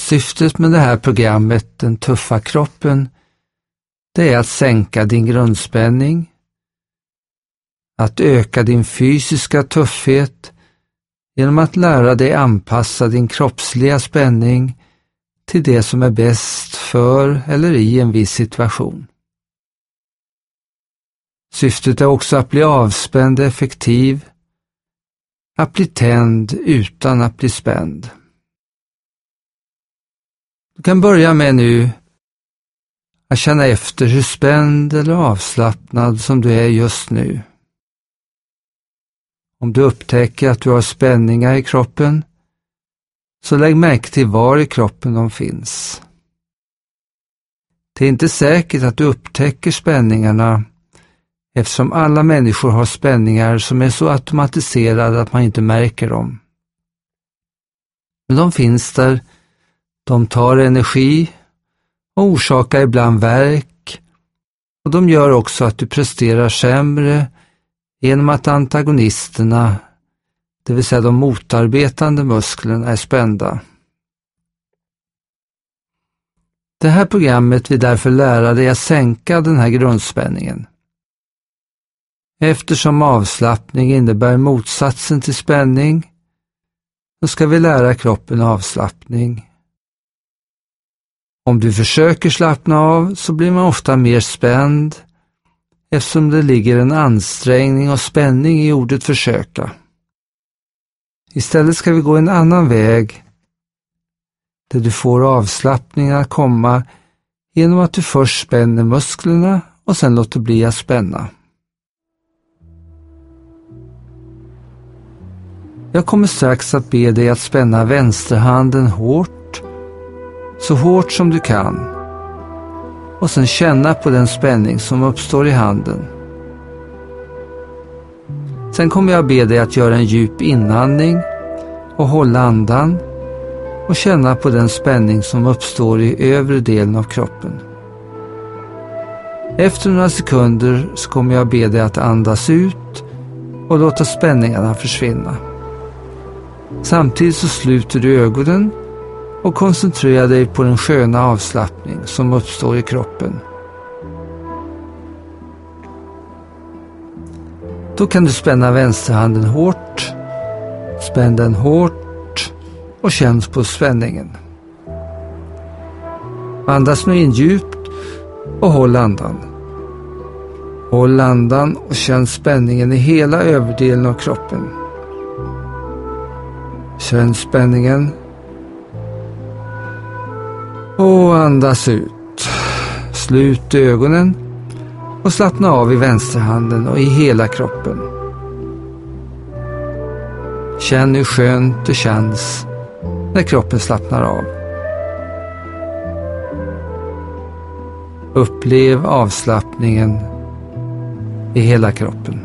Syftet med det här programmet, Den tuffa kroppen, det är att sänka din grundspänning, att öka din fysiska tuffhet genom att lära dig anpassa din kroppsliga spänning till det som är bäst för eller i en viss situation. Syftet är också att bli avspänd och effektiv, att bli tänd utan att bli spänd. Du kan börja med nu att känna efter hur spänd eller avslappnad som du är just nu. Om du upptäcker att du har spänningar i kroppen, så lägg märke till var i kroppen de finns. Det är inte säkert att du upptäcker spänningarna, eftersom alla människor har spänningar som är så automatiserade att man inte märker dem. Men de finns där, de tar energi och orsakar ibland värk, och de gör också att du presterar sämre genom att antagonisterna, det vill säga de motarbetande musklerna, är spända. Det här programmet vill därför lära dig att sänka den här grundspänningen. Eftersom avslappning innebär motsatsen till spänning, så ska vi lära kroppen avslappning. Om du försöker slappna av så blir man ofta mer spänd, eftersom det ligger en ansträngning och spänning i ordet försöka. Istället ska vi gå en annan väg, där du får avslappningen att komma genom att du först spänner musklerna och sen låter bli att spänna. Jag kommer strax att be dig att spänna vänsterhanden hårt, så hårt som du kan, och sen känna på den spänning som uppstår i handen. Sen kommer jag be dig att göra en djup inandning och hålla andan och känna på den spänning som uppstår i övre delen av kroppen. Efter några sekunder så kommer jag be dig att andas ut och låta spänningarna försvinna. Samtidigt så sluter du ögonen och koncentrerar dig på den sköna avslappning som uppstår i kroppen. Då kan du spänna vänsterhanden hårt, spänn den hårt och känn på spänningen. Andas nu in djupt och håll andan. Håll andan och känn spänningen i hela överdelen av kroppen. Känn spänningen. Och andas ut. Slut ögonen och slappna av i vänsterhanden och i hela kroppen. Känn hur skönt det känns när kroppen slappnar av. Upplev avslappningen i hela kroppen.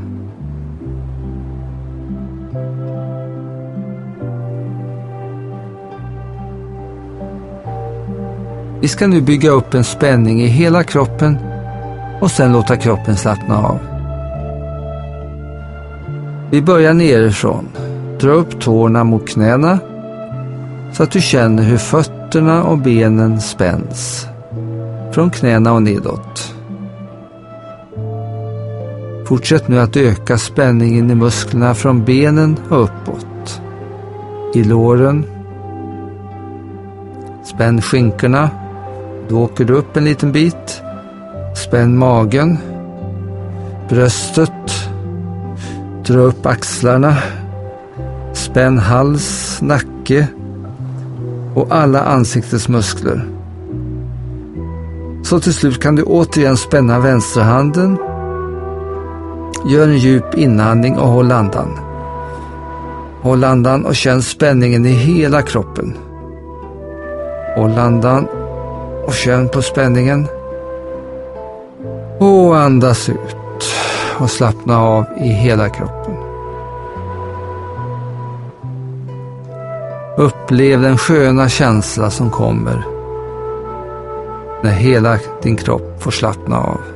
Vi ska nu bygga upp en spänning i hela kroppen och sen låta kroppen slappna av. Vi börjar nerifrån. Dra upp tårna mot knäna så att du känner hur fötterna och benen spänns från knäna och nedåt. Fortsätt nu att öka spänningen i musklerna från benen och uppåt. I låren. Spänn skinkorna. Då åker du upp en liten bit. Spänn magen. Bröstet. Dra upp axlarna. Spänn hals, nacke och alla ansiktets muskler. Så till slut kan du återigen spänna vänsterhanden. Gör en djup inandning och håll andan. Håll andan och känn spänningen i hela kroppen. Håll andan och känn på spänningen. Och andas ut och slappna av i hela kroppen. Upplev den sköna känsla som kommer när hela din kropp får slappna av.